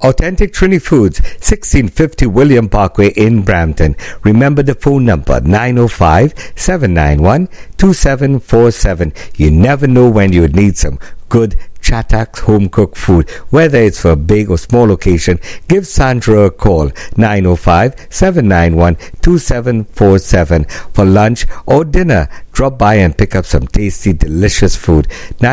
Authentic Trini Foods, 1650 William Parkway in Brampton. Remember the phone number, 905-791-2747. You never know when you would need some good Chatax home-cooked food. Whether it's for a big or small occasion, give Sandra a call, 905-791-2747. For lunch or dinner, drop by and pick up some tasty, delicious food.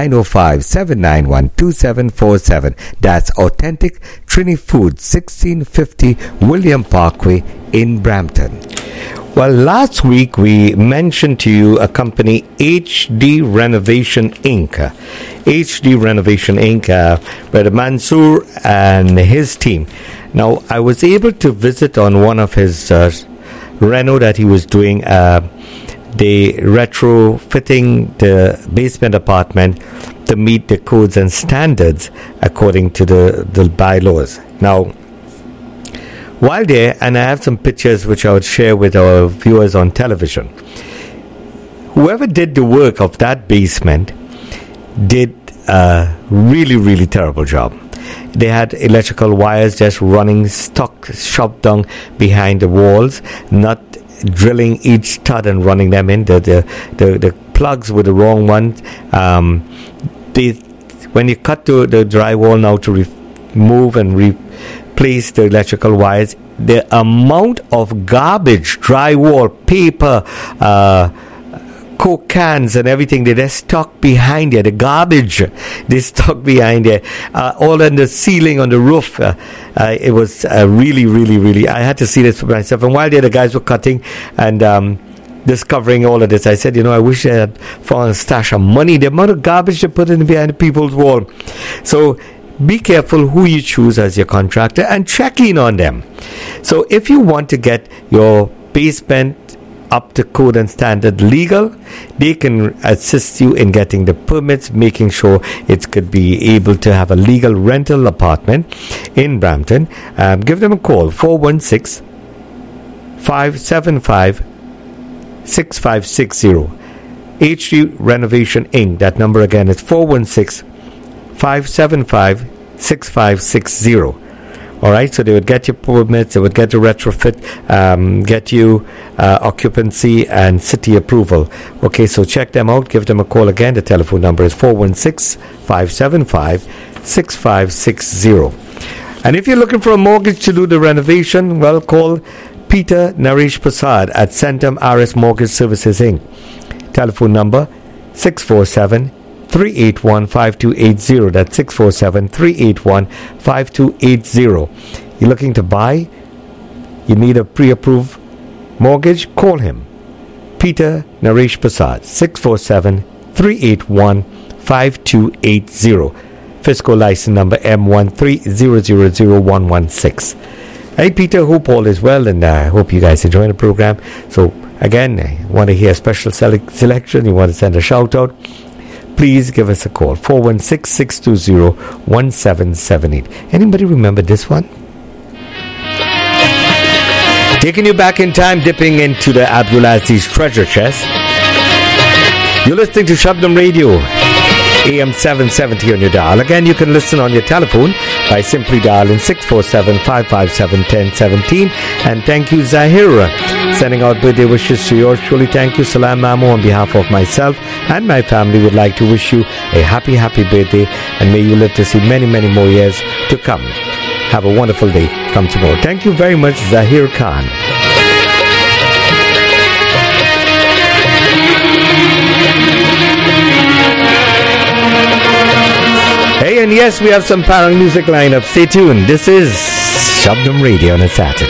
905-791-2747. That's Authentic Trini Foods, 1650 William Parkway in Brampton. Well, last week we mentioned to you a company, HD Renovation Inc. HD Renovation Inc., Brother Mansoor and his team. Now, I was able to visit on one of his reno that he was doing. They retrofitting the basement apartment to meet the codes and standards according to the bylaws. Now, while there, and I have some pictures which I would share with our viewers on television, whoever did the work of that basement did a really, really terrible job. They had electrical wires just running, shoved down behind the walls, not drilling each stud and running them in. The plugs were the wrong ones. When you cut the drywall now to remove and replace the electrical wires, the amount of garbage, drywall, paper, Coke cans and everything, they stuck behind there. The garbage, they stuck behind there. All on the ceiling, on the roof. It was really, really, really, I had to see this for myself. And while there, the guys were cutting and discovering all of this, I said, I wish I had found a stash of money. The amount of garbage they put in behind the people's wall. So be careful who you choose as your contractor and check in on them. So if you want to get your basement up to code and standard legal, they can assist you in getting the permits, making sure it could be able to have a legal rental apartment in Brampton. Give them a call, 416-575-6560. HD Renovation Inc. That number again is 416-575-6560. Alright, so they would get you permits, they would get you retrofit, get you occupancy and city approval. Okay, so check them out, give them a call again. The telephone number is 416-575-6560. And if you're looking for a mortgage to do the renovation, well, call Peter Naresh Prasad at Centum RS Mortgage Services Inc. Telephone number 647-381-5280. That's 647-381-5280. You're looking to buy? You need a pre-approved mortgage? Call him. Peter Naresh Prasad, 647-381-5280. Fiscal license number M130000116. Hey Peter, hope all is well, and I hope you guys enjoy the program. So again, I want to hear a special selection, you want to send a shout out, please give us a call, 416-620-1778. Anybody remember this one? Taking you back in time, dipping into the Abdulaziz treasure chest. You're listening to Shabdam Radio, AM 770 on your dial. Again, you can listen on your telephone by simply dialing 647-557-1017. And thank you, Zahira, sending out birthday wishes to yours truly. Thank you, Salam Mamu, on behalf of myself and my family. Would like to wish you a happy, happy birthday, and may you live to see many, many more years to come. Have a wonderful day come tomorrow. Thank you very much, Zahir Khan. Hey, and yes, we have some Parang music lineup. Stay tuned. This is Shabdam Radio on a Saturday.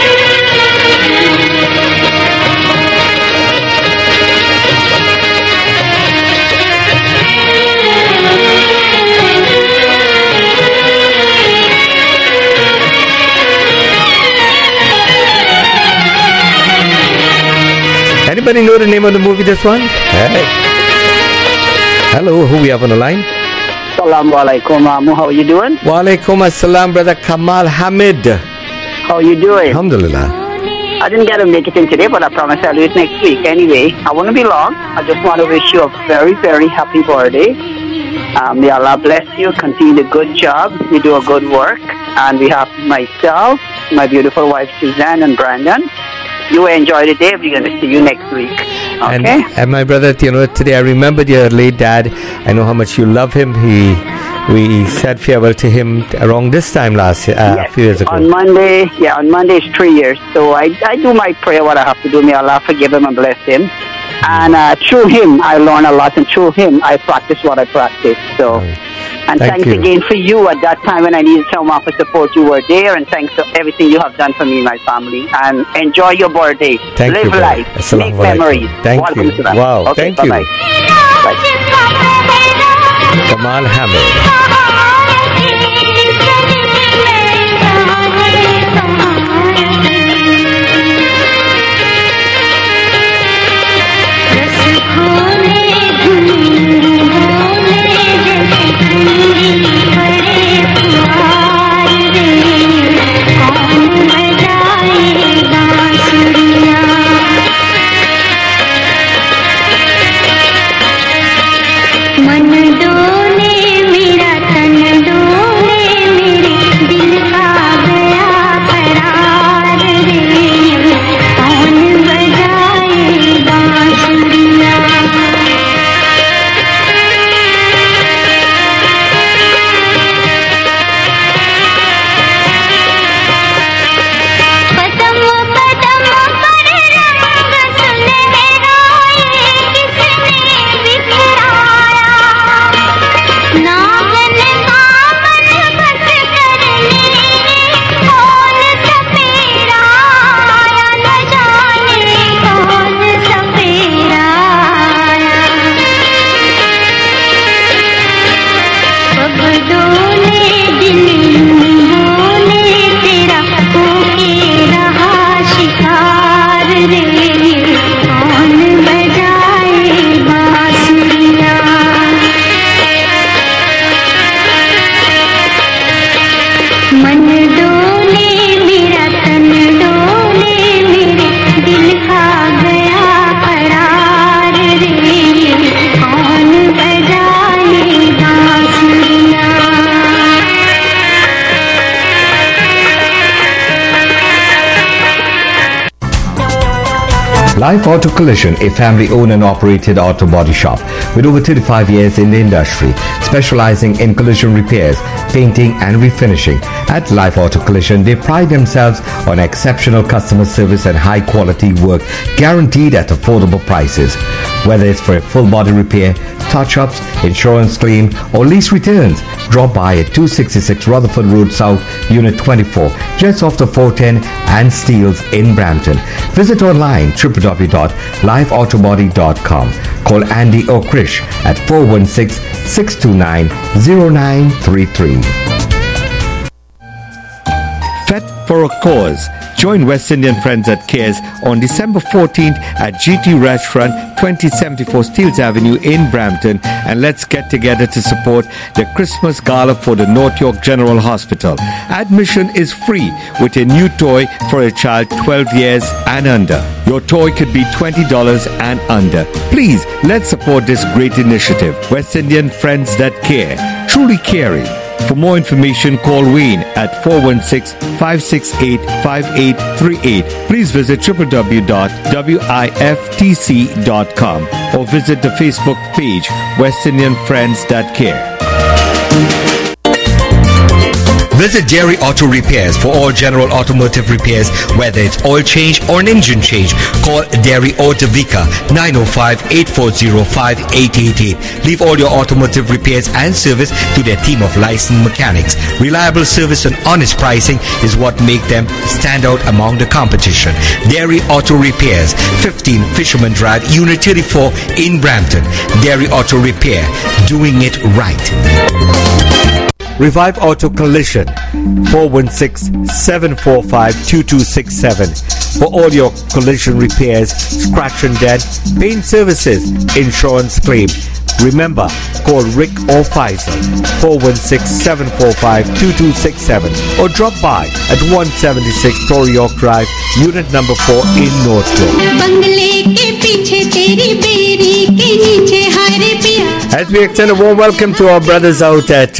Anybody know the name of the movie, this one? Hey. Hello, who we have on the line? Assalamu alaikum, Mamu. How are you doing? Wa alaikum assalam, brother Kamal Hamid. How are you doing? Alhamdulillah. I didn't get to make it in today, but I promise I'll do it next week. Anyway, I won't be long. I just want to wish you a very, very happy birthday. May Allah bless you. Continue the good job. You do a good work. And we have myself, my beautiful wife Suzanne, and Brandon. You enjoy the day. We're going to see you next week. Okay? And my brother, today I remembered your late dad. I know how much you love him. We said farewell to him around this time last year, a few years ago. On Monday it's 3 years. So I do my prayer, what I have to do. May Allah forgive him and bless him. And through him, I learn a lot. And through him, I practice what I practice. So... And thanks again for you at that time when I needed someone for support. You were there, and thanks for everything you have done for me and my family. And enjoy your birthday. Live life. Make memories. Thank you. Wow. Okay, thank you. Bye. Kamal Hamid. Life Auto Collision, a family-owned and operated auto body shop with over 35 years in the industry, specializing in collision repairs, painting and refinishing. At Life Auto Collision, they pride themselves on exceptional customer service and high-quality work guaranteed at affordable prices. Whether it's for a full body repair, touch-ups, insurance claim, or lease returns, drop by at 266 Rutherford Road South, Unit 24, just off the 410 and Steeles in Brampton. Visit online www.lifeautobody.com. Call Andy or Krish at 416-629-0933. Fet for a Cause. Join West Indian Friends at Cares on December 14th at GT Restaurant, 2074 Steeles Avenue in Brampton, and let's get together to support the Christmas Gala for the North York General Hospital. Admission is free with a new toy for a child 12 years and under. Your toy could be $20 and under. Please, let's support this great initiative. West Indian Friends that Care. Truly caring. For more information, call Wayne at 416-568-5838. Please visit www.wiftc.com or visit the Facebook page West Indian Friends That Care. Visit Dairy Auto Repairs for all general automotive repairs, whether it's oil change or an engine change. Call Dairy Auto Vika 905-840-5888. Leave all your automotive repairs and service to their team of licensed mechanics. Reliable service and honest pricing is what make them stand out among the competition. Dairy Auto Repairs, 15 Fisherman Drive, Unit 34 in Brampton. Dairy Auto Repair, doing it right. Revive Auto Collision, 416-745-2267 for all your collision repairs, scratch and dent, paint services, insurance claim. Remember, call Rick or Faisal, 416-745-2267 or drop by at 176 Torrey York Drive, Unit number 4 in North York. As we extend a warm welcome to our brothers out at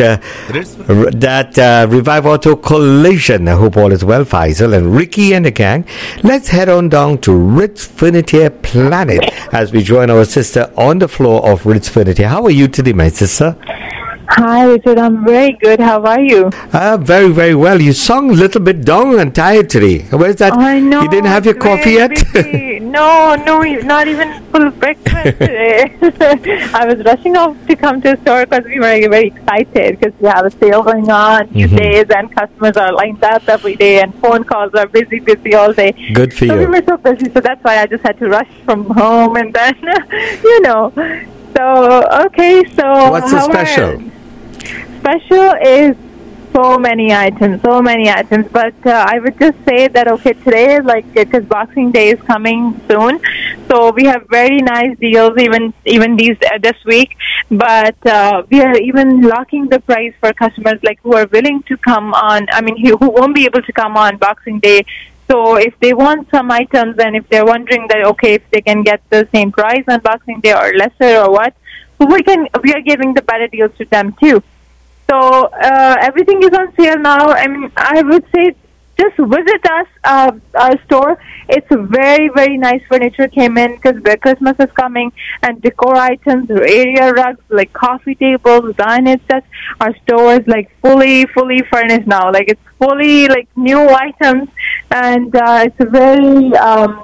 Revive Auto Collision. I hope all is well, Faisal and Ricky and the gang. Let's head on down to Ritz Furniture Planet as we join our sister on the floor of Ritz Furniture. How are you today, my sister? Hi, Richard. I'm very good. How are you? Very, very well. You sound a little bit down and tired today. Where's that? I know. You didn't have your coffee yet? No, not even full breakfast today. I was rushing off to come to the store because we were very excited because we have a sale going on these days and customers are lined up every day and phone calls are busy all day. Good for you. So we were so busy, so that's why I just had to rush from home and then, you know. So, okay, so... What's the special? Special is so many items, but I would just say that, okay, today is because Boxing Day is coming soon, so we have very nice deals even this week, but we are even locking the price for customers who are willing to come on, who won't be able to come on Boxing Day. So if they want some items and if they're wondering that, okay, if they can get the same price on Boxing Day or lesser or what, we are giving the better deals to them too. So everything is on sale now. I would say just visit us, our store. It's very, very nice furniture came in because Christmas is coming, and decor items, area rugs, like coffee tables, dining sets. Our store is fully furnished now. It's fully new items, and it's a very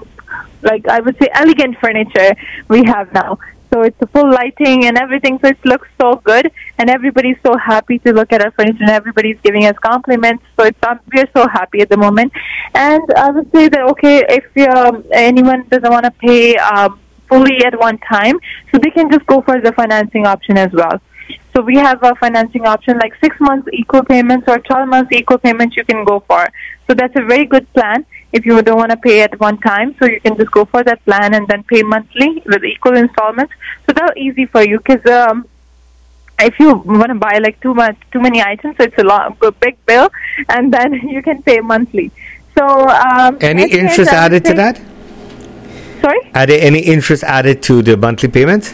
I would say elegant furniture we have now. So it's a full lighting and everything, so it looks so good, and everybody's so happy to look at our furniture, and everybody's giving us compliments. So we're so happy at the moment. And I would say that, okay, if anyone doesn't want to pay fully at one time, so they can just go for the financing option as well. So we have a financing option 6 months equal payments or 12 months equal payments you can go for. So that's a very good plan if you don't want to pay at one time. So you can just go for that plan and then pay monthly with equal installments. So that's easy for you because if you want to buy too many items, so it's a big bill, and then you can pay monthly. So any interest added to that? Sorry? Are there any interest added to the monthly payments?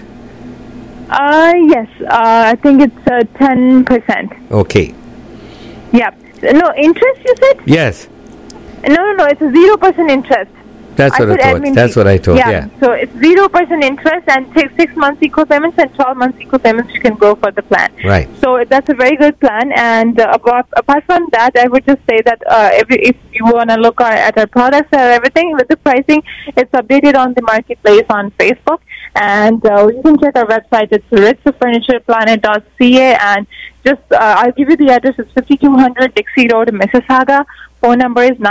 Yes. I think it's 10%. Okay. Yeah. No, interest, you said? Yes. No, it's a 0% interest. That's what I thought. That's what I thought, yeah. So it's 0% interest and take 6 months equal payments and 12 months equal payments, you can go for the plan. Right. So that's a very good plan. And apart from that, I would just say that if you want to look at our products and everything, with the pricing, it's updated on the marketplace on Facebook. And you can check our website. It's ritzfurnitureplanet.ca. And just, I'll give you the address. It's 5200 Dixie Road, Mississauga. Phone number is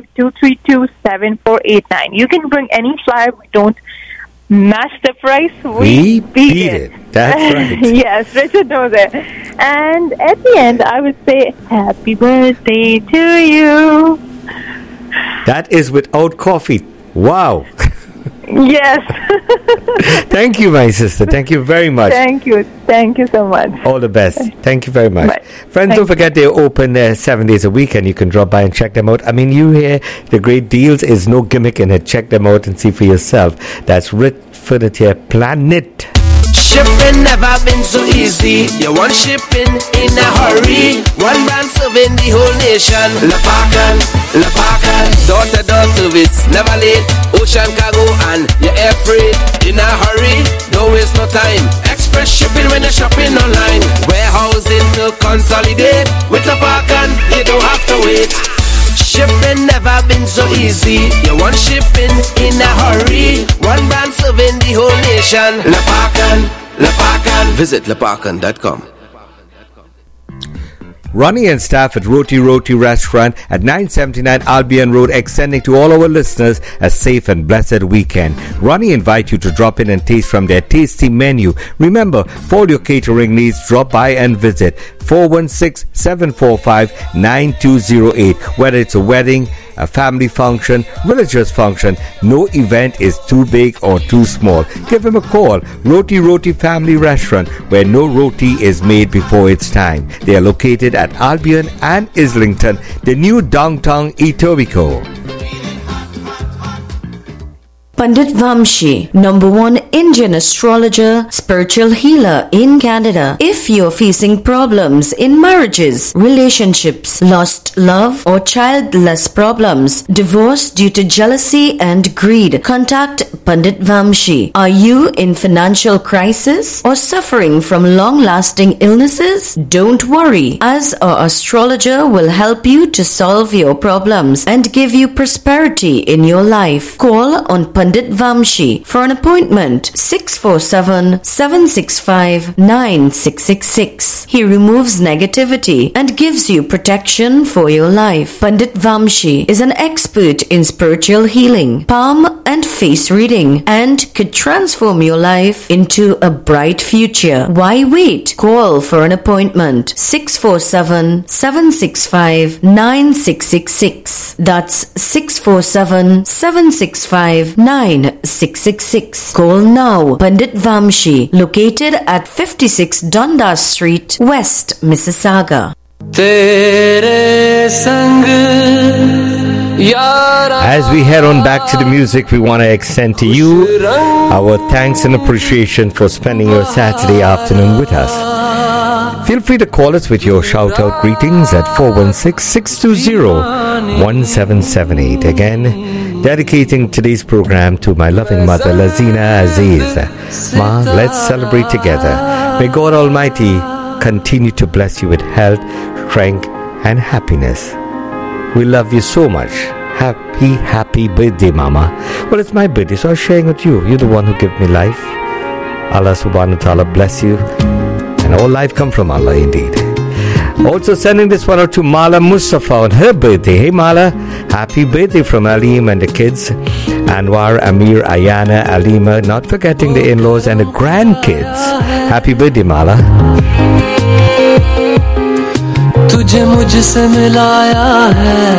905-232-7489. You can bring any flyer. We don't match the price. We beat it. That's right. Yes, Richard knows it. And at the end, I would say, happy birthday to you. That is without coffee. Wow. Yes. Thank you, my sister. Thank you very much. Thank you so much. All the best. Thank you very much. Bye. Friends, don't forget they're open 7 days a week, and you can drop by and check them out. You hear the great deals is no gimmick in it. Check them out and see for yourself. That's Ritz Furniture Planet. Shipping never been so easy. You want shipping in a hurry. One brand serving the whole nation. Lepakan, door-to-door service, never late. Ocean cargo and your air freight. In a hurry, don't waste no time. Express shipping when you're shopping online. Warehousing to consolidate. With Lepakan, you don't have to wait. Shipping never been so easy. You want shipping in a hurry. One brand serving the whole nation. Lepakan. Visit lepakan.com. Ronnie and staff at Roti Restaurant at 979 Albion Road, extending to all our listeners a safe and blessed weekend. Ronnie invite you to drop in and taste from their tasty menu. Remember, for all your catering needs, drop by and visit 416-745-9208. Whether it's a wedding, a family function, religious function, no event is too big or too small. Give him a call. Roti Family Restaurant, where no roti is made before its time. They are located at Albion and Islington, the new downtown Etobicoke. Pandit Vamshi, #1 Indian astrologer, spiritual healer in Canada. If you're facing problems in marriages, relationships, lost love or childless problems, divorce due to jealousy and greed, contact Pandit Vamshi. Are you in financial crisis or suffering from long-lasting illnesses? Don't worry, as our astrologer will help you to solve your problems and give you prosperity in your life. Call on Pandit Vamshi for an appointment 647-765-9666. He removes negativity and gives you protection for your life. Pandit Vamshi is an expert in spiritual healing, palm and face reading, and could transform your life into a bright future. Why wait? Call for an appointment 647-765-9666. That's 647-765-9666. Call now. Pandit Vamshi, located at 56 Dundas Street, West Mississauga. As we head on back to the music, we want to extend to you our thanks and appreciation for spending your Saturday afternoon with us. Feel free to call us with your shout-out greetings at 416-620-1778. Again, dedicating today's program to my loving mother, Lazina Aziz. Ma, let's celebrate together. May God Almighty continue to bless you with health, strength, and happiness. We love you so much. Happy birthday, Mama. Well, it's my birthday, so I'm sharing with you. You're the one who gave me life. Allah subhanahu wa ta'ala bless you. And all life come from Allah indeed. Also sending this one out to Mala Mustafa on her birthday. Hey Mala, happy birthday from Aleem and the kids. Anwar, Amir, Ayana, Alima, not forgetting the in-laws and the grandkids. Happy birthday Mala. तुझे मुझसे मिलाया है,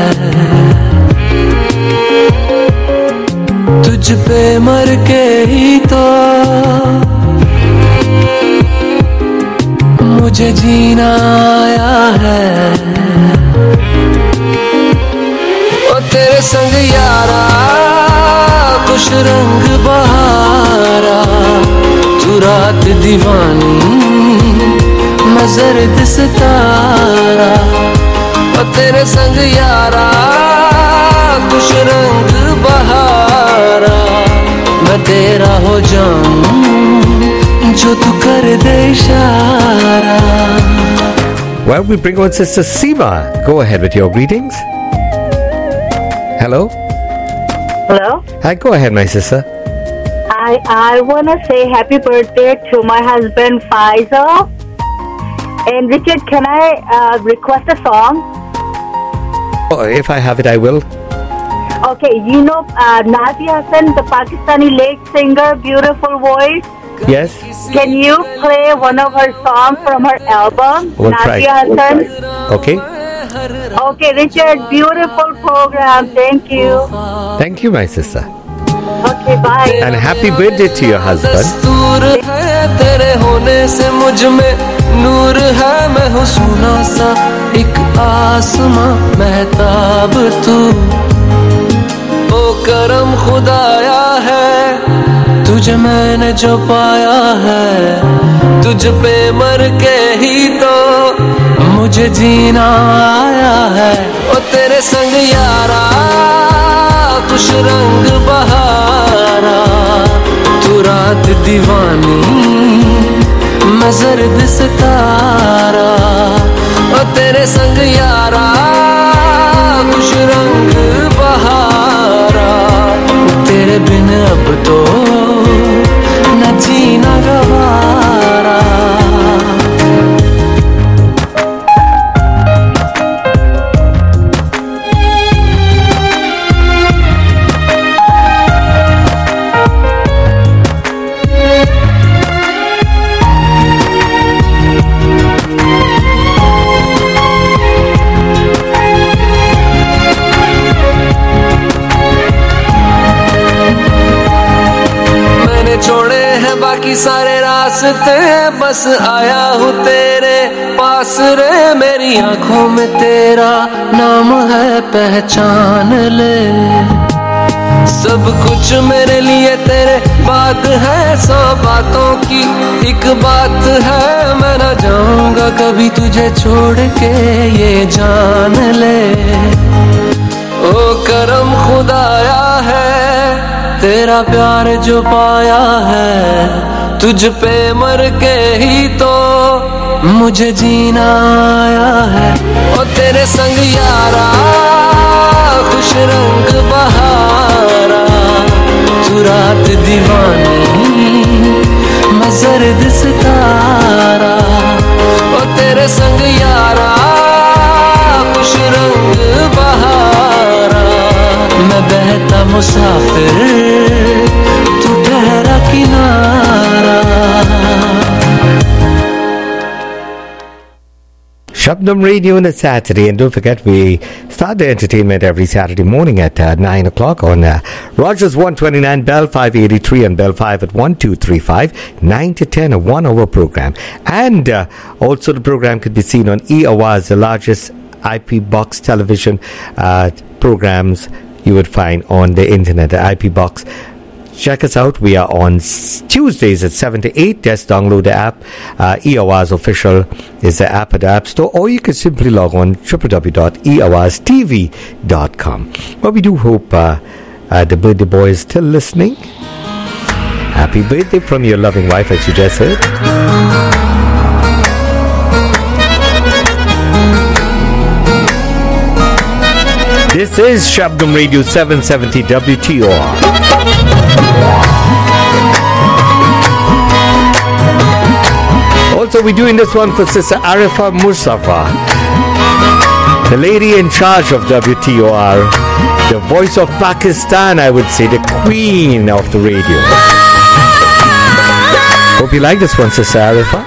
तुझ पे मर के ही तो मुझे जीना आया है। ओ तेरे संग यारा खुश रंग बहारा, तू रात दीवानी मैं ज़र्द सितारा। ओ तेरे संग यारा खुश रंग बहारा, मैं तेरा हो जाऊं जो तू कर दे इशारा। Well, we bring on Sister Seema. Go ahead with your greetings. Hello? Hello? Hi, go ahead, my sister. I want to say happy birthday to my husband Faisal. And Richard, can I request a song? Oh, if I have it, I will. Okay, you know Nadia Hassan, the Pakistani late singer, beautiful voice. Yes. Can you play one of her songs from her album, We'll Nadia try. Hassan? Okay. Okay, Richard, beautiful program. Thank you. Thank you, my sister. Okay, bye. And happy birthday to your husband. तेरे होने से मुझ में नूर है, मैं हूँ सोना सा एक आसमां महताब तू। ओ करम खुदाया है, तुझे मैंने जो पाया है, तुझ पे मर के ही तो मुझे जीना आया है। ओ तेरे संग यारा खुश रंग बहारा, तू रात दीवानी मैं ज़र्द सितारा। ओ तेरे संग यारा खुश रंग बहारा, तेरे बिन अब तो न जीना गवारा। छोड़े हैं बाकी सारे रास्ते, बस आया हूँ तेरे पास रे। मेरी आंखों में तेरा नाम है, पहचान ले। सब कुछ मेरे लिए तेरे बात है 100 बातों की एक बात है मैं ना जाऊंगा कभी तुझे छोड़ के ये जान ले ओ करम खुदाया है तेरा प्यार जो पाया है तुझ पे मर के ही तो मुझे जीना आया है ओ तेरे संग यारा खुश रंग बहारा तू रात दीवानी मैं जर्द सितारा ओ तेरे संग यारा खुश रंग बहारा मैं बहता मुसाफिर तू ठहरा किनारा Shabdam Radio on a Saturday, and don't forget we start the entertainment every Saturday morning at 9 o'clock on Rogers 129, Bell 583 and Bell 5 at 1235, 9 to 10, a 1 hour program. And also the program could be seen on E-Awaz, the largest IP box television programs you would find on the internet, the IP box. Check us out. We are on Tuesdays at 7 to 8. Just download the app. E-Awaz Official is the app at the App Store. Or you can simply log on www.eawaztv.com. Well, we do hope the birthday boy is still listening. Happy birthday from your loving wife, as you just heard. This is Shabdam Radio 770 WTOR. Also, we're doing this one for Sister Arifa Mustafa, the lady in charge of WTOR, the voice of Pakistan, I would say, the queen of the radio. Hope you like this one, Sister Arifa.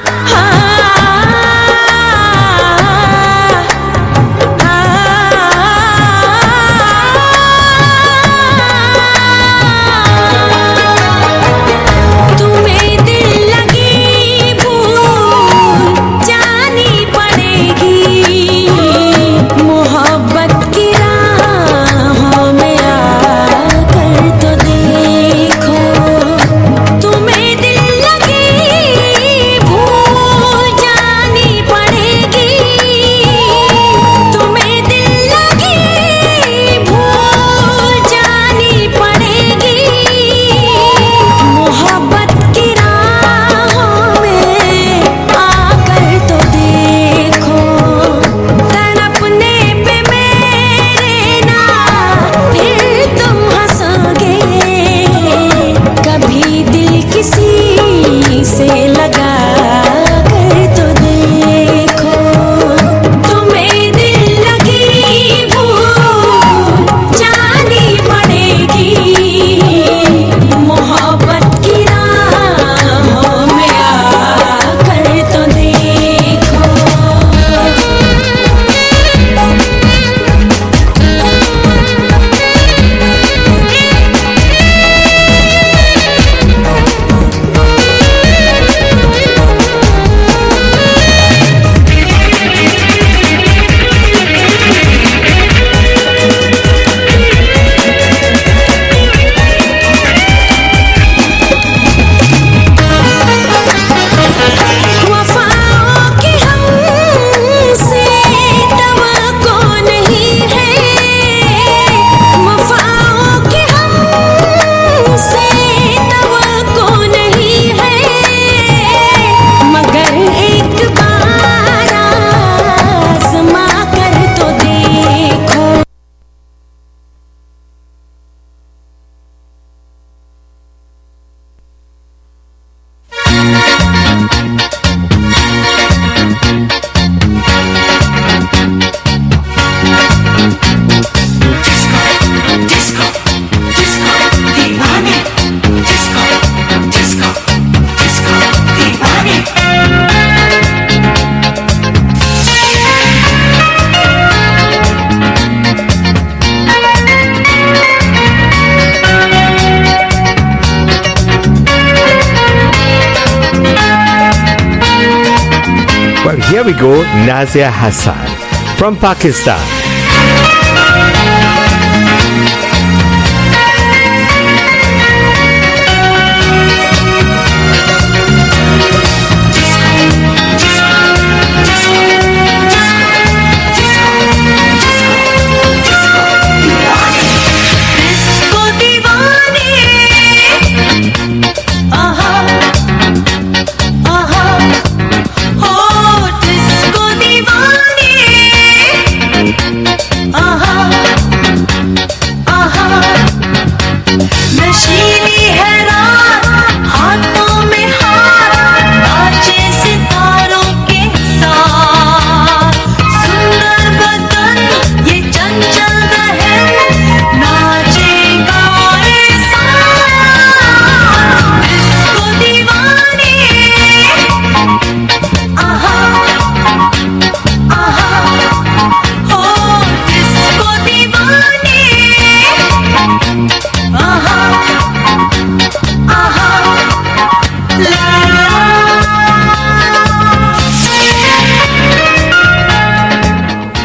Here we go, Nazia Hassan from Pakistan.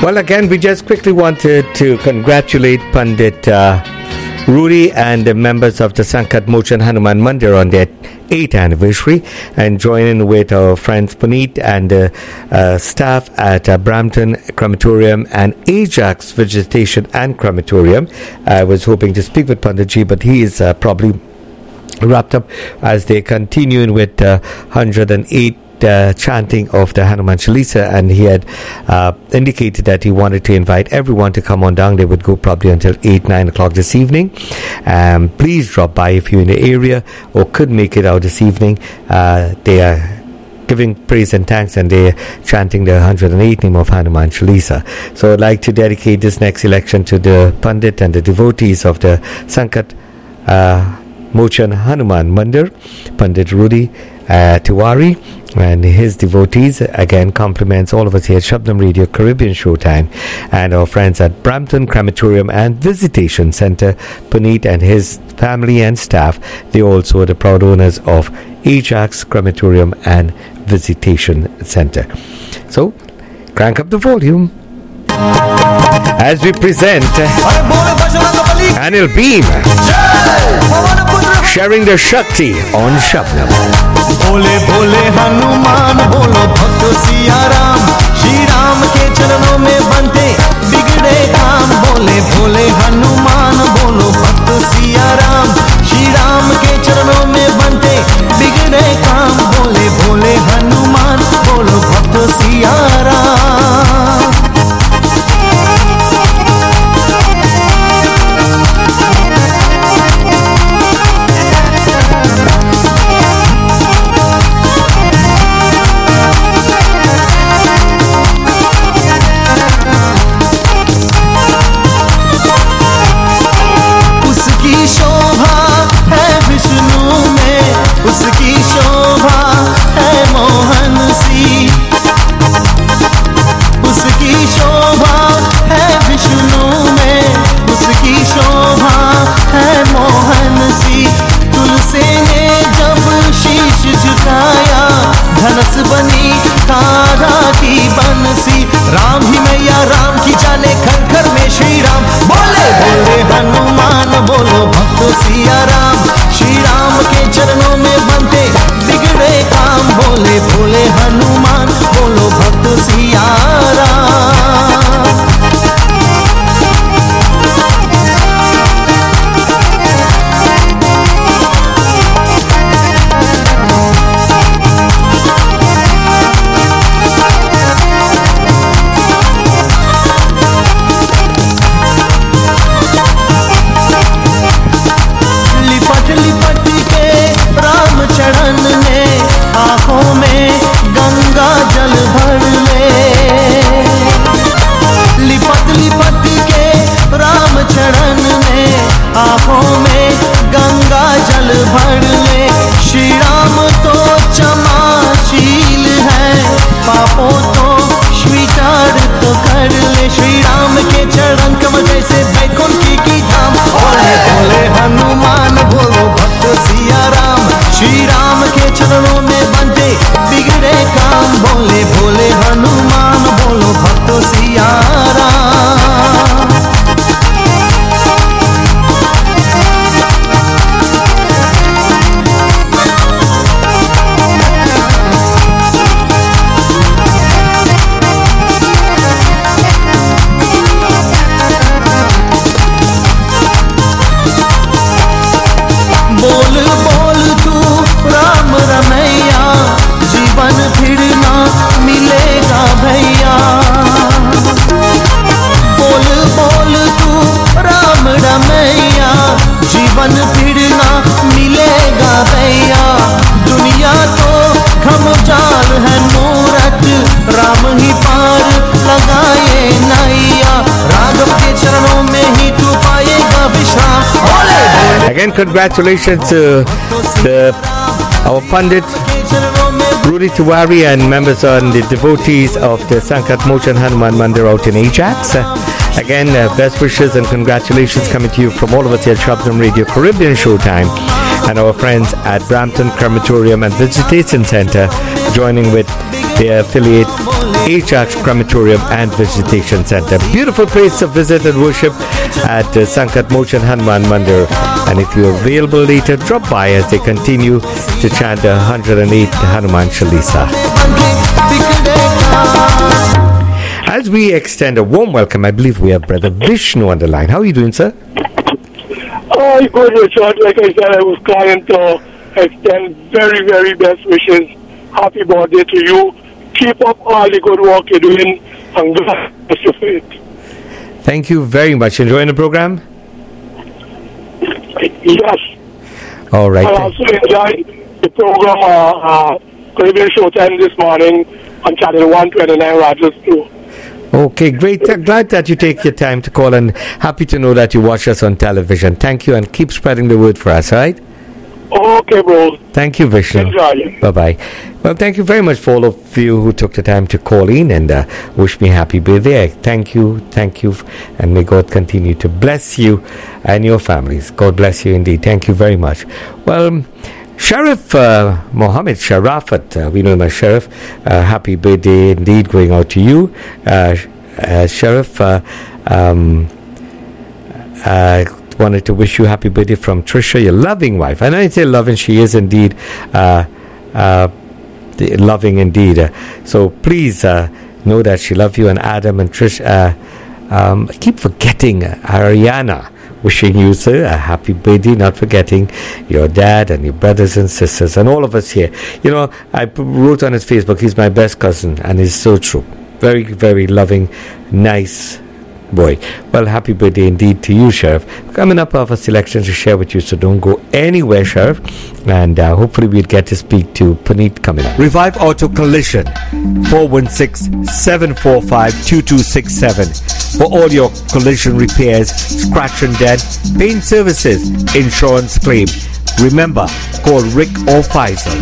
Well, again, we just quickly wanted to congratulate Pandit Rudy and the members of the Sankat Mochan Hanuman Mandir on their 8th anniversary, and join in with our friends Puneet and staff at Brampton Crematorium and Ajax Vegetation and Crematorium. I was hoping to speak with Panditji, but he is probably wrapped up as they continue with 108 chanting of the Hanuman Chalisa, and he had indicated that he wanted to invite everyone to come on down. They would go probably until 8-9 o'clock this evening. Please drop by if you're in the area or could make it out this evening. They are giving praise and thanks, and they're chanting the 108th name of Hanuman Chalisa. So I'd like to dedicate this next election to the Pandit and the devotees of the Sankat Mochan Hanuman Mandir, Pandit Rudy Tiwari and his devotees. Again, compliments all of us here at Shabnam Radio Caribbean Showtime, and our friends at Brampton Crematorium and Visitation Center, Puneet and his family and staff. They also are the proud owners of Ajax Crematorium and Visitation Center. So, crank up the volume as we present Anil Beam sharing their Shakti on Shabnam. Bhole Bhole Hanuman बोलो भक्त सिया राम, श्री राम के चरणों में बनते बिगड़े काम। भोले भोले हनुमान बोलो भक्त सिया राम, श्री राम के चरणों में बनते बिगड़े काम। भोले भोले हनुमान बोलो भक्त सिया राम। उसकी शोभा है मोहन सी, उसकी शोभा है विष्णु में, उसकी शोभा है मोहन सी। तुलसी ने जब शीश झुकाया, धनस बनी तारा की बंसी। राम ही मैया राम की जाने घर घर में श्री राम। बोले बोले हनुमान बोलो भक्त सिया राम, श्री राम के चरणों में बनते बिगड़े काम। बोले बोले हनुमान बोलो भक्त सिया राम। चरण ने आँखों में गंगा जल भर ले, लिपट लिपट के राम चरण में आँखों में गंगा जल भर ले। श्री राम तो क्षमाशील है, पापों तो स्वीकार तो कर ले। श्री राम के चरण कमल जैसे बैकुंठ की धाम। बोले बोले हनुमान बोलो भक्त सिया राम, श्री राम के चरणों में बनते बिगड़े काम। बोले बोले हनुमान बोलो भक्त सिया राम। बोल बोल तू राम रमैया, जीवन फिर ना मिलेगा भैया। बोल बोल तू राम रमैया, जीवन फिर ना मिलेगा भैया। दुनिया तो घमजाल है मूरत, राम ही पार लगाए नैया। राघव के चरणों में ही तू पाएगा विश्राम। Again, congratulations to our Pandit Rudy Tiwari and members and the devotees of the Sankat Mochan Hanuman Mandir out in Ajax. Again, best wishes and congratulations coming to you from all of us here at Shabnam Radio Caribbean Showtime, and our friends at Brampton Crematorium and Visitation Center joining with They affiliate H-Arch Crematorium and Visitation Center. Beautiful place to visit and worship at Sankat Mochan Hanuman Mandir. And if you're available later, drop by as they continue to chant the 108 Hanuman Chalisa. As we extend a warm welcome, I believe we have Brother Vishnu on the line. How are you doing, sir? Oh, good, Richard. Like I said, I was trying to extend very, very best wishes. Happy birthday to you. Keep up all the good work you're doing, and God bless you for it. Thank you very much. Enjoying the program? Yes. All right. I also enjoyed the program, Caribbean Showtime this morning on Channel 129 Rogers 2. Okay, great. Glad that you take your time to call, and happy to know that you watch us on television. Thank you, and keep spreading the word for us, all right? Okay, bro. Thank you, Vishnu. Enjoy. Bye-bye. Well, thank you very much for all of you who took the time to call in and wish me happy birthday. Thank you, and may God continue to bless you and your families. God bless you indeed. Thank you very much. Well, Sheriff Mohammed Sharafat, we know him as Sheriff. Happy birthday indeed going out to you. Sheriff, wanted to wish you happy birthday from Trisha, your loving wife. I know you say loving, she is indeed loving indeed. So please know that she loves you, and Adam and Trish. I keep forgetting Ariana. Wishing you, sir, a happy birthday, not forgetting your dad and your brothers and sisters and all of us here. You know, I wrote on his Facebook, he's my best cousin, and it's so true. Very, very loving, nice boy. Well, happy birthday indeed to you, Sheriff. Coming up, I have a selection to share with you, so don't go anywhere, Sheriff. And hopefully we'll get to speak to Puneet coming up. Revive Auto Collision, 416-745-2267. For all your collision repairs, scratch and dent, paint services, insurance claim. Remember, call Rick or Faisal,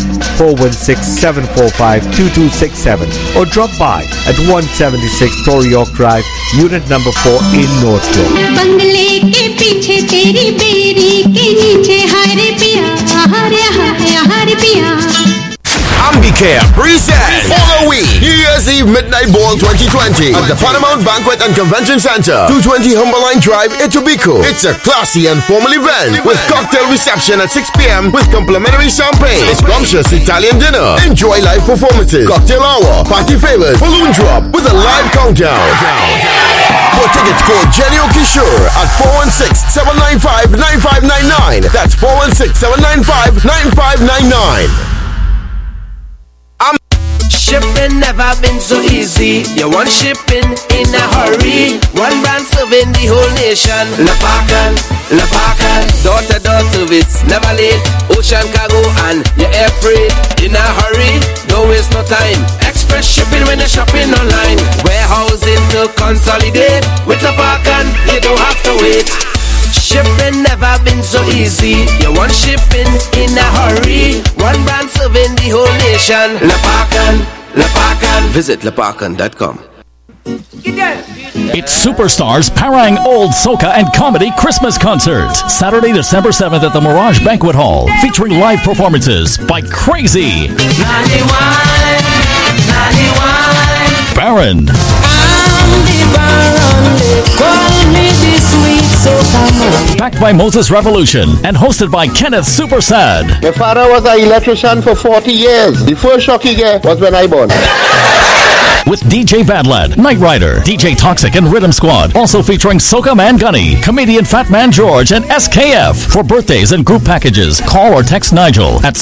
416-745-2267, or drop by at 176 Torrey York Drive, Unit number 4 in North York. Ambicare presents Halloween New Year's Eve Midnight Ball 2020 at the Paramount Banquet and Convention Center, 220 Humberline Drive, Etobicoke. It's a classy and formal event with cocktail reception at 6 p.m. with complimentary champagne, scrumptious Italian dinner, enjoy live performances, cocktail hour, party favors, balloon drop with a live countdown. For tickets, call Genio Kishore at 416-795-9599. That's 416-795-9599. Shipping never been so easy. You want shipping in a hurry. One brand serving the whole nation. Lapakan, door-to-door service, never late. Ocean cargo and your air freight. In a hurry, don't waste no time. Express shipping when you're shopping online. Warehousing to consolidate. With Lapakan, you don't have to wait. Shipping never been so easy. You want shipping in a hurry. One brand serving the whole nation. Lapakan. Visit lapakan.com. It's Superstars Parang Old Soca and Comedy Christmas Concert. Saturday, December 7th at the Mirage Banquet Hall. Featuring live performances by Crazy, Baron, backed by Moses Revolution and hosted by Kenneth Super Sad. My father was an electrician for 40 years. The first shock he get was when I born. With DJ Badlad, Knight Rider, DJ Toxic, and Rhythm Squad. Also featuring Soca Man Gunny, comedian Fat Man George, and SKF. For birthdays and group packages, call or text Nigel at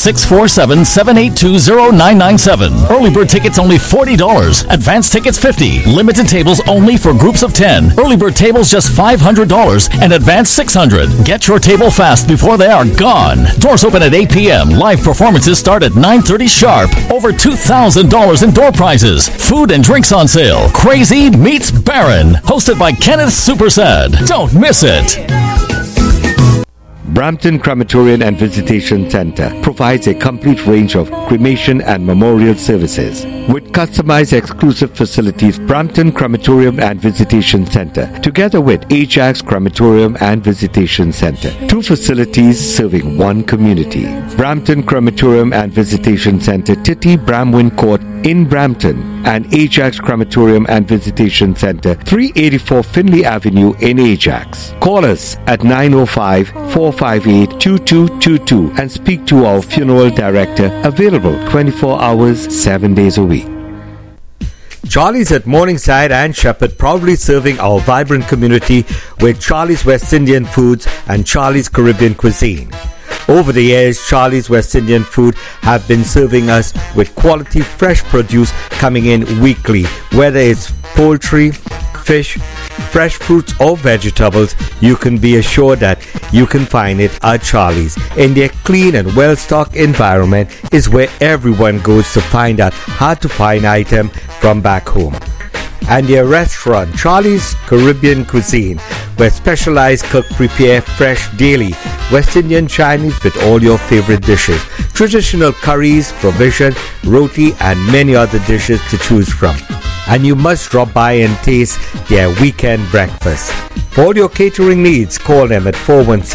647-782-0997. Early bird tickets only $40. Advanced tickets $50. Limited tables only for groups of 10. Early bird tables just $500 and advanced $600. Get your table fast before they are gone. Doors open at 8 p.m. Live performances start at 9:30 sharp. Over $2,000 in door prizes. Food and drinks on sale. Crazy meets Baron. Hosted by Kenneth Super Sad. Don't miss it. Brampton Crematorium and Visitation Center provides a complete range of cremation and memorial services. With customized exclusive facilities, Brampton Crematorium and Visitation Center, together with Ajax Crematorium and Visitation Center. 2 facilities serving 1 community. Brampton Crematorium and Visitation Center, Titty Bramwin Court in Brampton, and Ajax Crematorium and Visitation Center, 384 Finley Avenue in Ajax. Call us at 905-458-2222 and speak to our funeral director, available 24 hours, 7 days a week. Charlie's at Morningside and Shepherd, proudly serving our vibrant community with Charlie's West Indian Foods and Charlie's Caribbean Cuisine. Over the years, Charlie's West Indian Food have been serving us with quality fresh produce coming in weekly. Whether it's poultry, fish, fresh fruits or vegetables, you can be assured that you can find it at Charlie's. In their clean and well-stocked environment is where everyone goes to find out how to find items from back home. And their restaurant, Charlie's Caribbean Cuisine, where specialized cooks prepare fresh daily West Indian Chinese with all your favorite dishes, traditional curries, provision, roti and many other dishes to choose from. And you must drop by and taste their weekend breakfast. For all your catering needs, call them at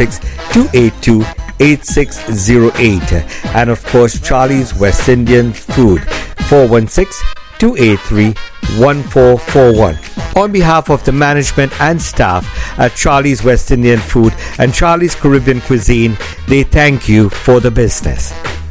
416-282-8608. And of course, Charlie's West Indian Food, 416-283-1441. On behalf of the management and staff at Charlie's West Indian Food and Charlie's Caribbean Cuisine, they thank you for the business.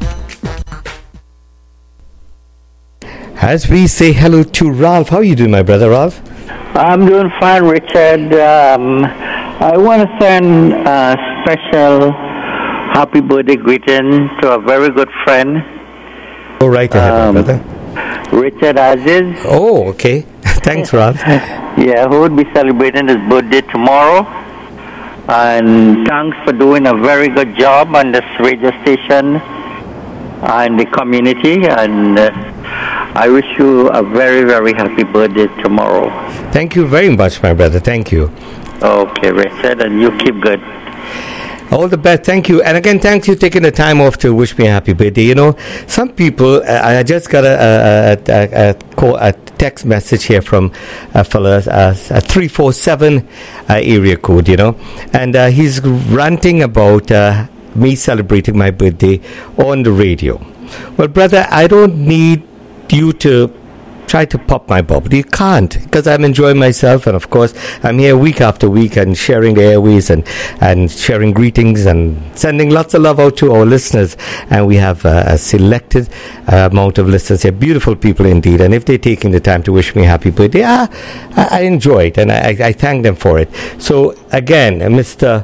As we say hello to Ralph. How are you doing, my brother Ralph? I'm doing fine, Richard. I want to send a special happy birthday greeting to a very good friend. Go right ahead, my brother. Richard Aziz. Oh, okay. Thanks, Ralph. Yeah, who will be celebrating his birthday tomorrow. And thanks for doing a very good job on this radio station and the community. And I wish you a very, very happy birthday tomorrow. Thank you very much, my brother. Thank you. Okay, Richard, and you keep good. All the best. Thank you. And again, thanks you taking the time off to wish me a happy birthday. You know, some people, I just got a text message here from a fella, a 347 area code, you know, and he's ranting about me celebrating my birthday on the radio. Well, brother, I don't need you to try to pop my bubble. You can't, because I'm enjoying myself, and of course I'm here week after week and sharing the airways and sharing greetings and sending lots of love out to our listeners. And we have a selected amount of listeners here, beautiful people indeed, and if they're taking the time to wish me a happy birthday, I enjoy it, and I thank them for it. So again, Mr.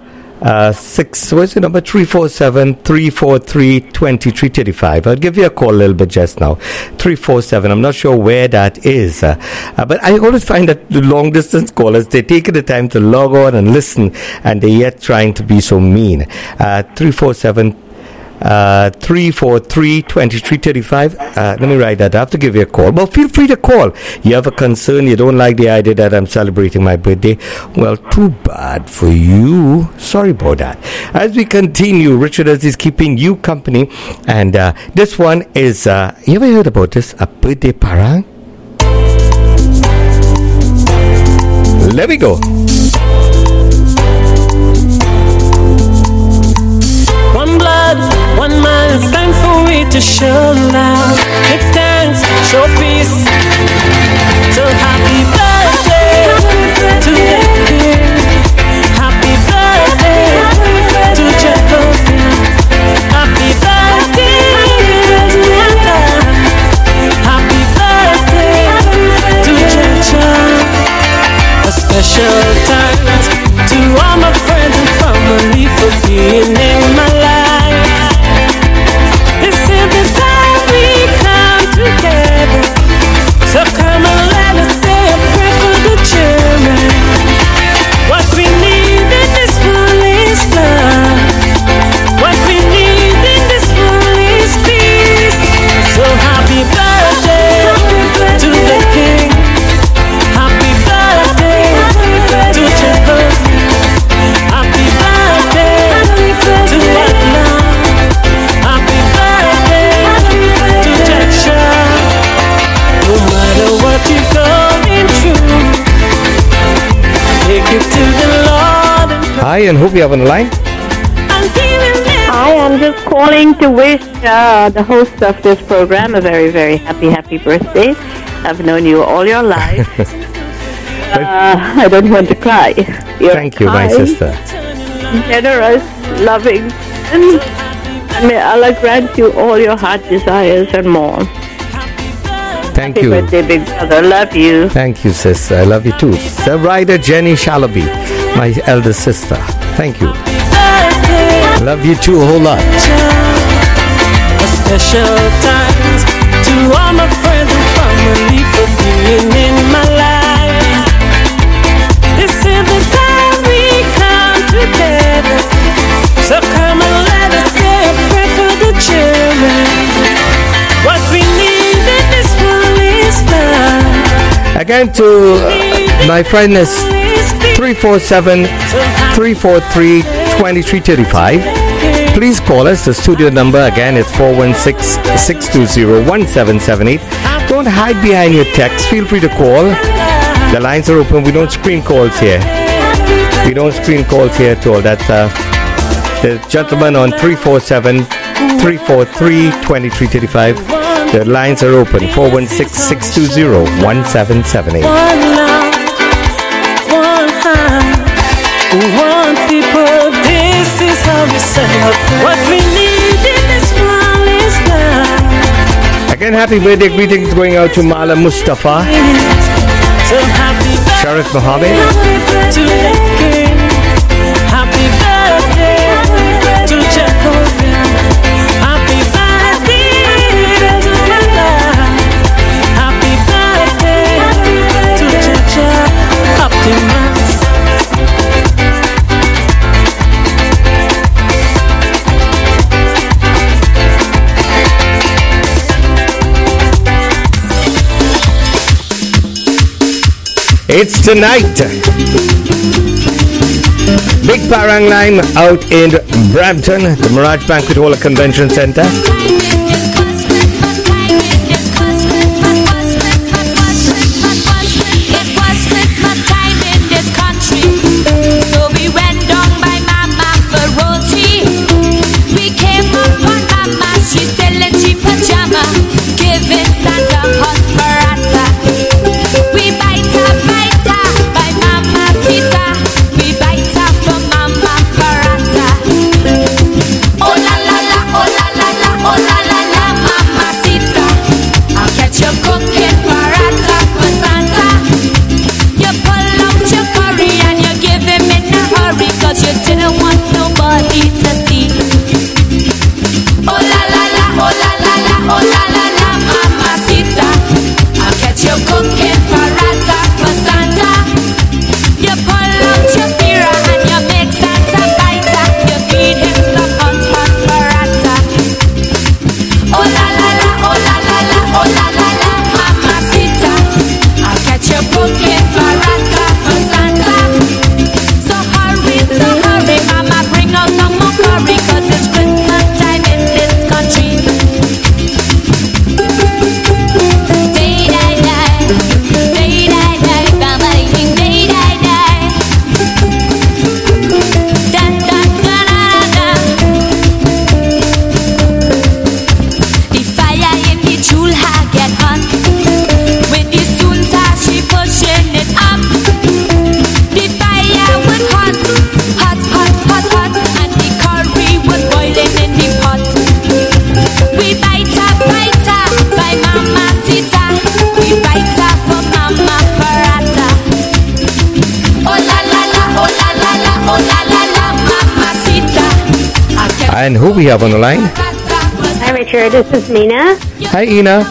347-343-2335. I'll give you a call a little bit just now. 347. I'm not sure where that is, but I always find that the long distance callers, they take the time to log on and listen, and they're yet trying to be so mean. 347 343-2335. Let me write that. I have to give you a call. Well, feel free to call. You have a concern, you don't like the idea that I'm celebrating my birthday. Well, too bad for you. Sorry about that. As we continue, Richard is keeping you company, and this one is, you ever heard about this? A birthday parang? Let me go. One blood, one mind, it's time for we to show love. Give thanks, show peace. So happy birthday to the King. Happy birthday to Jehovah. Happy birthday to Allah. Happy birthday to Jaja. A special thanks to all my friends and family for being in my life. This is the time we come together Hi, and who we have on the line? Hi, I'm just calling to wish the host of this program a very, very happy birthday. I've known you all your life. I don't want to cry. You're Thank you, my kind, sister. generous, loving, and may Allah grant you all your heart desires and more. Thank Happy you. birthday, big brother. Love you. Thank you, sis. I love you too. The writer Jenny Shalaby, my elder sister. Thank you. Love you too a whole lot. A special thanks to all my friends and family for being in my life. This is the time we come together. So come and let us say a prayer for the children. What we need in this world is love. Again to my friend is 347-343-2335. Please call us. The studio number again is 416-620-1778. Don't hide behind your text. Feel free to call. The lines are open. We don't screen calls here. We don't screen calls here at all. That's the gentleman on 347-343-2335. The lines are open. 416-620-1778. One love, one heart, one people. This is how we celebrate. What we need in this world is love. Again, happy birthday greetings going out to Mala Mustafa, So happy Sharif Mohammed, to the king. Happy birthday to Jehovah. Happy birthday to Allah. Happy birthday to Jaja Optimus. It's tonight. Big Parang Lime out in Brampton, the Mirage Banquet Hall Convention Center. And who we have on the line? Hi, Richard. This is Nina. Hi, Ina.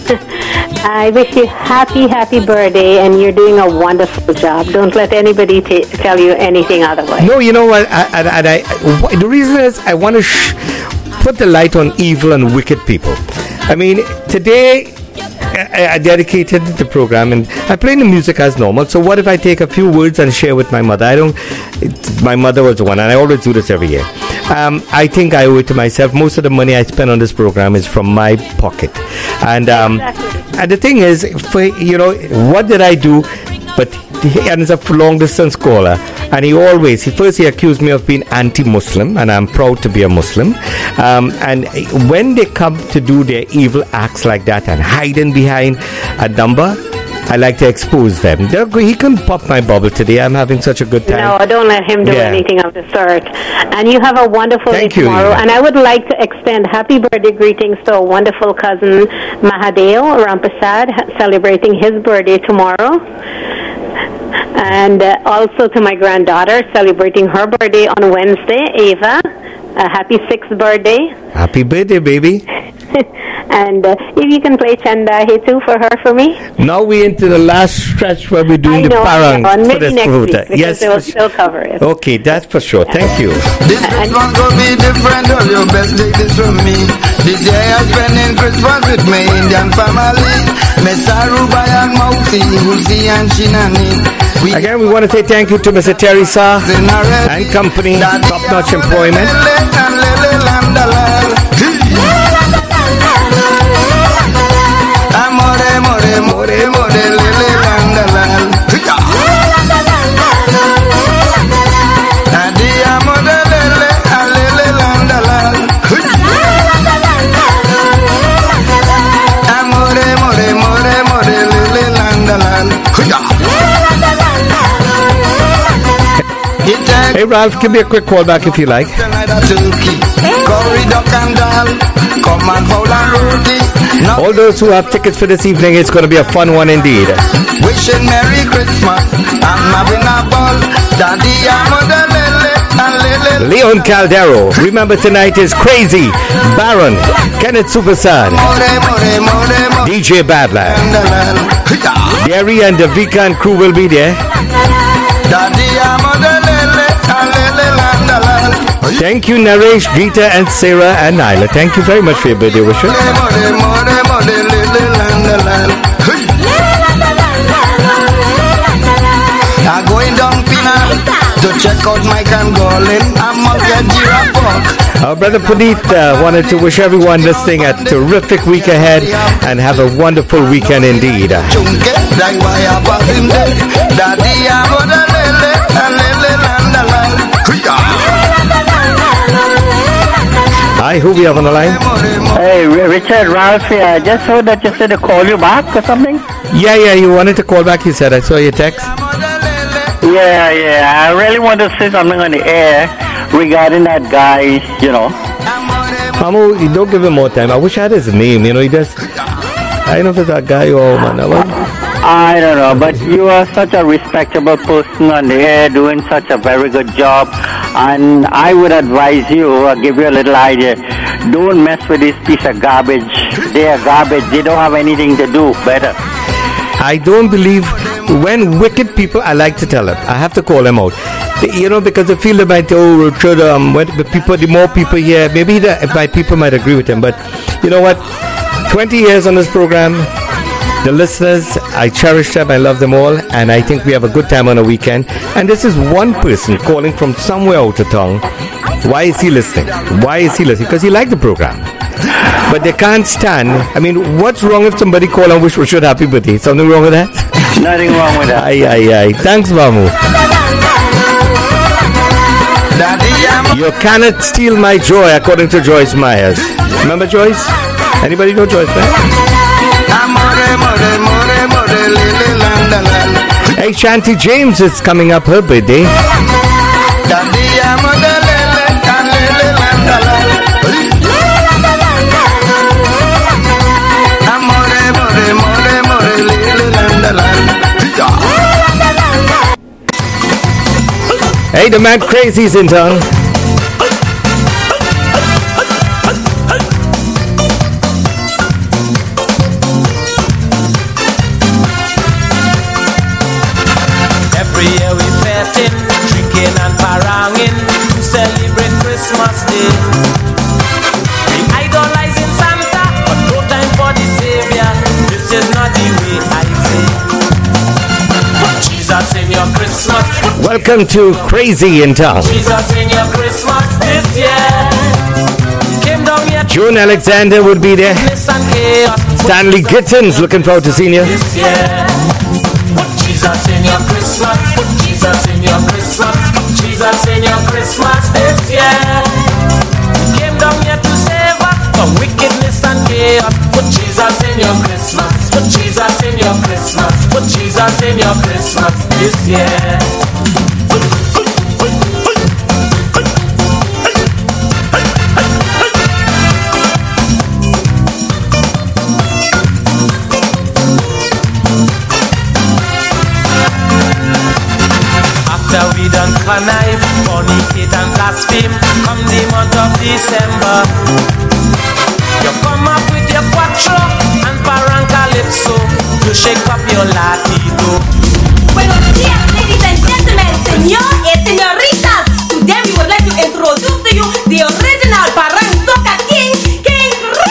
I wish you happy birthday, and you're doing a wonderful job. Don't let anybody tell you anything otherwise. No, you know what? The reason is I want to put the light on evil and wicked people. I mean, today I dedicated the program and I play the music as normal. So what if I take a few words and share with my mother? My mother was the one, and I always do this every year. I think I owe it to myself. Most of the money I spend on this program is from my pocket. And the thing is, what did I do but and is a long distance caller, and he accused me of being anti-Muslim, and I'm proud to be a Muslim. And when they come to do their evil acts like that and hiding behind a number, I like to expose them. He can pop my bubble today. I'm having such a good time. No, don't let him do anything of the sort. And you have a wonderful day tomorrow. And I would like to extend happy birthday greetings to a wonderful cousin, Mahadeo Rampasad, celebrating his birthday tomorrow. And also to my granddaughter, celebrating her birthday on Wednesday, Ava. A happy 6th birthday. Happy birthday, baby. And if you can play Chanda He too for me. Now we're into the last stretch where we're doing the parang for this next week, yes, they will still cover it. Okay, that's for sure. Thank you. This Christmas gonna be different. All your best take this from me. This year I'm spending Christmas with my Indian family. Mesaruba and Mausi, Husi and Shinani. Again, we want to say thank you to Mr. Terry Sa and company, top-notch employment. Hey Ralph, give me a quick call back if you like. All those who have tickets for this evening, it's going to be a fun one indeed. Wishing Merry Christmas, I'm having a ball. Daddy, Leon Caldero. Remember tonight is Crazy, Baron, Kenneth Supersad, DJ Badland. Gary and the Vikan crew will be there. Thank you, Naresh, Geeta, and Sarah, and Nyla. Thank you very much for your birthday wishes. I'm going down Pina to check out Mike and Golin. I'm up at Giraffe. Our brother Puneet wanted to wish everyone listening a terrific week ahead and have a wonderful weekend indeed. Hi, who we have on the line? Hey, Richard, Ralph here. I just heard that you said to call you back or something? Yeah, you wanted to call back, you said. I saw your text. Yeah. I really want to say something on the air regarding that guy, Mamu, you don't give him more time. I wish I had his name, he just... I don't know if it's that guy or man. I don't know, but you are such a respectable person on the air doing such a very good job. And I would advise you, or give you a little idea, don't mess with this piece of garbage. They are garbage. They don't have anything to do better. I don't believe when wicked people, I like to tell them. I have to call them out. Because they feel they might, Richard, the more people here, maybe my people might agree with them. But you know what? 20 years on this program, the listeners, I cherish them, I love them all, and I think we have a good time on a weekend. And this is one person calling from somewhere out of town. Why is he listening? Because he liked the program. But they can't stand. I mean, what's wrong if somebody call and wish Richard happy birthday? Something wrong with that? Nothing wrong with that. Aye. Thanks, Mamu. You cannot steal my joy, according to Joyce Myers. Remember Joyce? Anybody know Joyce, man? Hey, Shanti James is coming up, her birthday. Hey, the man Crazy's in town. Every year we betting, drinking and paranging to celebrate Christmas Day. We idolizing Santa, but no time for the Savior. This is not the way I say. Put Jesus in your Christmas. Welcome to Crazy in Town. Jesus in your Christmas this year. Came down here. June Alexander would be there. Stanley Gittins, looking forward to seeing you. This year. Jesus in your Christmas. Put Jesus in your Christmas. Put Jesus in your Christmas this year. He came down here to save us from wickedness and chaos. Put Jesus in your Christmas. Put Jesus in your Christmas. Put Jesus in your Christmas this year. After we done connive, fornicate and blaspheme, come the month of December, you come up with your quattro and parancalypso to shake up your latido. Buenos días, ladies and gentlemen, señor y señoritas. Today we would like to introduce to you the original Paransoca King, King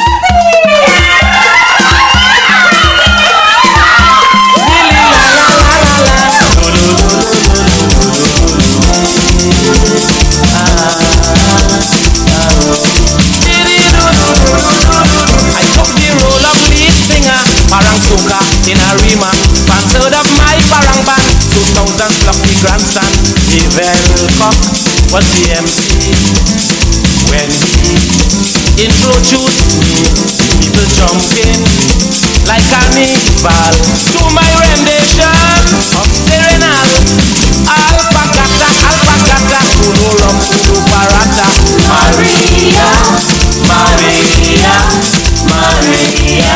I took the role of lead singer, Paransoca in a rima, fancied of my parang band, 2000 lucky grandson. Evel Cock was the MC. When he introduced me, people jumping like carnival to my rendition of Serenal. Alpacata, alpacata, kudo rum, kudo parata. Maria, Maria, Maria,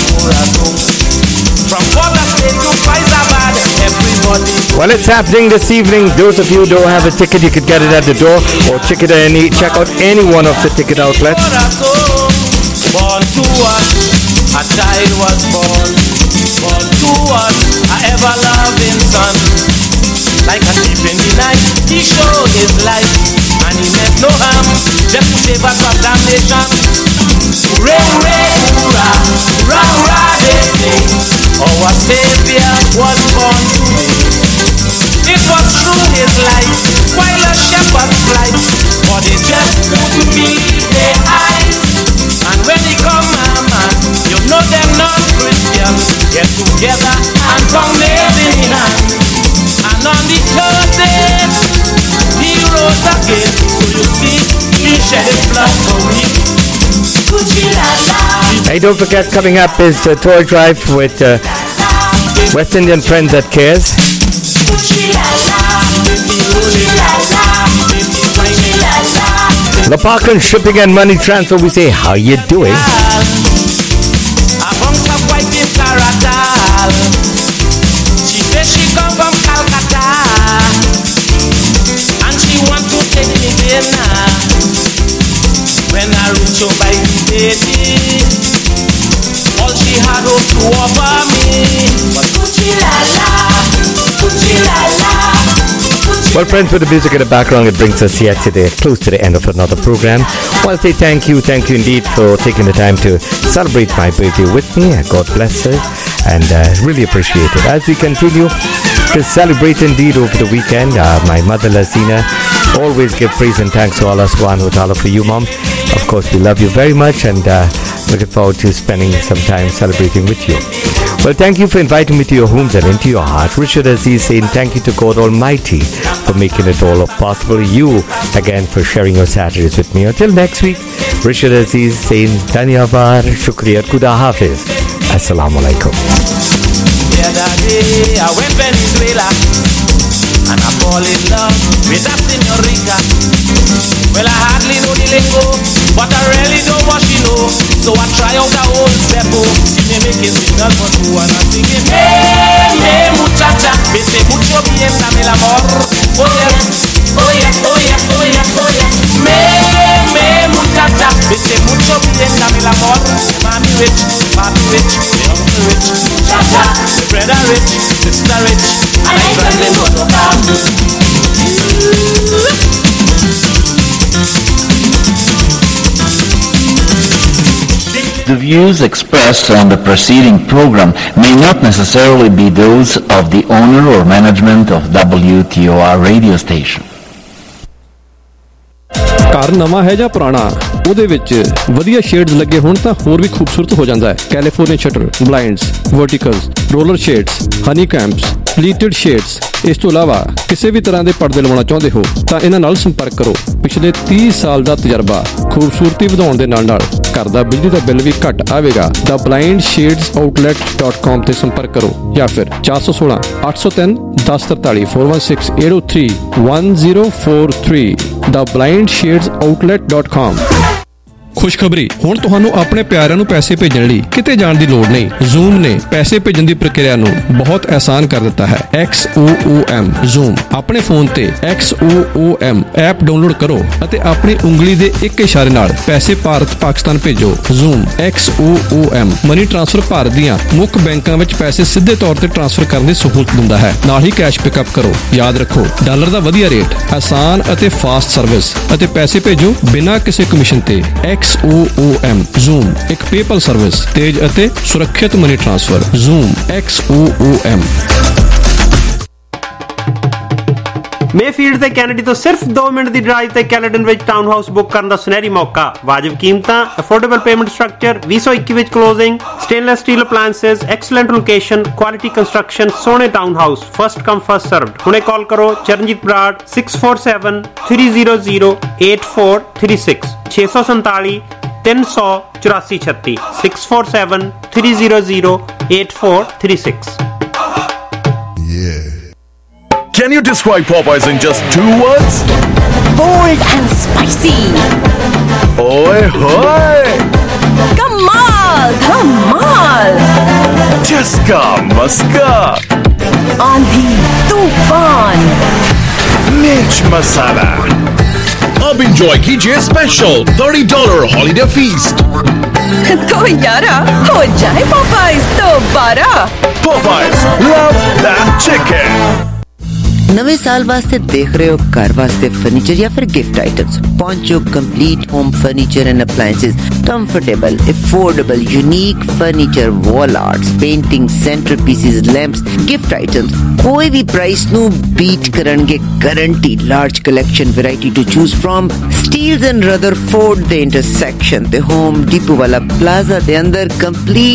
from Porta State to Faizabad, everybody. Well, it's happening this evening. Those of you who don't have a ticket, you could get it at the door or check out any one of the ticket outlets. Born to us, a child was born. Born to us, a ever-loving son. Like a thief in the night, he showed his life, and he meant no harm, just to save us from damnation. Hooray, hooray, hoorah, hurrah, hurrah, they say, our Savior was born today. It was through his life, while a shepherd flight, but they just couldn't believe their eyes. And when he come, man, you know them non-Christians get together and come nail in hand. And on the third day, he rose again. So you see, he shed his blood for me. Hey, don't forget, coming up is Toy Drive with West Indian Friends at Cares. Lapakan Shipping and Money Transfer, we say, how you doing? She says she come from Calcutta, and she want to take me dinner. When I reach home by the baby, all she had to offer me was Gucci la la, Gucci la la. Well, friends, with the music in the background, it brings us here today, close to the end of another program. Well, I say thank you indeed for taking the time to celebrate my birthday with me. God bless her, and really appreciate it. As we continue to celebrate indeed over the weekend, my mother Lazina always give praise and thanks to Allah subhanahu wa ta'ala for you, Mom. Of course, we love you very much, and looking forward to spending some time celebrating with you. Well, thank you for inviting me to your homes and into your heart. Richard Aziz saying thank you to God Almighty for making it all possible. You, again, for sharing your Saturdays with me. Until next week, Richard Aziz saying Dhanyavad, Shukriya, Khuda Hafiz. Assalamu alaikum. The other day, I went Venezuela, and I fall in love with a señorita. Well, I hardly know the lingo, but I really know what she knows. So I try out the old Zepo. See me making signal for two, and I'm singing, hey, muchacha, me say mucho bien, dame el amor. Oh yes, oh yes, oh yes, oh yes, oh yes. Me muchacha, me say mucho bien, dame el amor. Mommy rich, the uncle rich, muchacha, the brother rich, sister rich, and I traveling motorcar. The views expressed on the preceding program may not necessarily be those of the owner or management of WTOR radio station. ਕਾਰ ਨਵਾਂ ਹੈ ਜਾਂ ਪੁਰਾਣਾ, ਉਹਦੇ ਵਿੱਚ ਵਧੀਆ shades ਲੱਗੇ ਹੋਣ ਤਾਂ ਹੋਰ ਵੀ ਖੂਬਸੂਰਤ ਹੋ ਜਾਂਦਾ ਹੈ। California shutter, blinds, verticals, roller shades, honey combs, pleated shades. ਇਸ ਤੋਂ ਇਲਾਵਾ ਕਿਸੇ ਵੀ ਤਰ੍ਹਾਂ ਦੇ ਪਰਦੇ ਲਵਾਉਣਾ ਚਾਹੁੰਦੇ ਹੋ ਤਾਂ ਇਹਨਾਂ ਨਾਲ ਸੰਪਰਕ ਕਰੋ। ਪਿਛਲੇ 30 ਸਾਲ ਦਾ ਤਜਰਬਾ, ਖੂਬਸੂਰਤੀ ਵਧਾਉਣ ਦੇ ਨਾਲ ਨਾਲ ਘਰ ਦਾ ਬਿਜਲੀ ਦਾ ਬਿੱਲ ਵੀ ਘੱਟ ਆਵੇਗਾ। The blindshadesOutlet.com ਤੇ ਸੰਪਰਕ ਕਰੋ ਜਾਂ ਫਿਰ 416 803 1043 416 803 1043 The blindshadesOutlet.com। ਖੁਸ਼ਖਬਰੀ, ਹੁਣ ਤੁਹਾਨੂੰ ਆਪਣੇ ਪਿਆਰਿਆਂ ਨੂੰ ਪੈਸੇ ਭੇਜਣ ਲਈ ਕਿਤੇ ਜਾਣ ਦੀ ਲੋੜ ਨਹੀਂ। Zoom ਨੇ ਪੈਸੇ ਭੇਜਣ ਦੀ ਪ੍ਰਕਿਰਿਆ ਨੂੰ ਬਹੁਤ ਆਸਾਨ ਕਰ ਦਿੱਤਾ ਹੈ। XOOM Zoom ਆਪਣੇ ਫੋਨ ਤੇ XOOM ਐਪ ਡਾਊਨਲੋਡ ਕਰੋ ਅਤੇ ਆਪਣੀ ਉਂਗਲੀ ਦੇ ਇੱਕ ਇਸ਼ਾਰੇ ਨਾਲ ਪੈਸੇ ਭਾਰਤ ਪਾਕਿਸਤਾਨ ਭੇਜੋ। Zoom XOOM money transfer Bharat ਦੀਆਂ ਮੁੱਖ ਬੈਂਕਾਂ ਵਿੱਚ ਪੈਸੇ ਸਿੱਧੇ ਤੌਰ ਤੇ ਟ੍ਰਾਂਸਫਰ ਕਰਨ ਦੀ ਸਹੂਲਤ ਦਿੰਦਾ ਹੈ। ਨਾਲ ਹੀ ਕੈਸ਼ ਪਿਕਅਪ ਕਰੋ। ਯਾਦ ਰੱਖੋ, ਡਾਲਰ ਦਾ ਵਧੀਆ ਰੇਟ, ਆਸਾਨ ਅਤੇ ਫਾਸਟ ਸਰਵਿਸ ਅਤੇ ਪੈਸੇ ਭੇਜੋ ਬਿਨਾਂ ਕਿਸੇ ਕਮਿਸ਼ਨ ਤੇ। XOOM Zoom ਇੱਕ ਪੇਪਲ ਸਰਵਿਸ, ਤੇਜ਼ ਅਤੇ ਸੁਰੱਖਿਅਤ money transfer. Zoom XOOM। Mayfield ਤੇ ਕੈਨੇਡੀ ਤੋਂ ਸਿਰਫ 2 ਮਿੰਟ ਦੀ ਡਰਾਈਵ ਤੇ ਕੈਲੇਡਨ ਵਿੱਚ ਟਾਊਨ ਹਾਊਸ ਬੁੱਕ ਕਰਨ ਦਾ ਸੁਨਹਿਰੀ ਮੌਕਾ। ਵਾਜਬ ਕੀਮਤਾਂ, ਅਫੋਰਡੇਬਲ ਪੇਮੈਂਟ ਸਟਰਕਚਰ, 2021 ਵਿੱਚ closing, stainless steel appliances, excellent location, quality construction, ਸੋਹਣੇ town house, first come first served. ਹੁਣੇ ਕਾਲ ਕਰੋ Charanjit Brar 647-300-8436 647 300 8436 647-300-8436। Can you describe Popeyes in just 2 words? Bold and spicy. Oi hoy! Kamal, Kamal. Chaska Maska. Aandhi, Tufan. Mirch Masala. अब enjoy कीजिए special $30 holiday feast. तो यारा हो जाए Popeyes दोबारा। Popeyes, love that chicken. नवे साल वास्ते देख रहे हो घर वास्ते फर्नीचर या फिर गिफ्ट आइटम्स? पहुंचो complete home furniture and appliances, comfortable, affordable, unique furniture, wall arts, painting, centre pieces, lamps, gift items कोई भी प्राइस नु बीट करनगे guarantee. Large collection, variety to choose from, Steeles and Rutherford the intersection, the Home Depot वाला plaza दे अंदर complete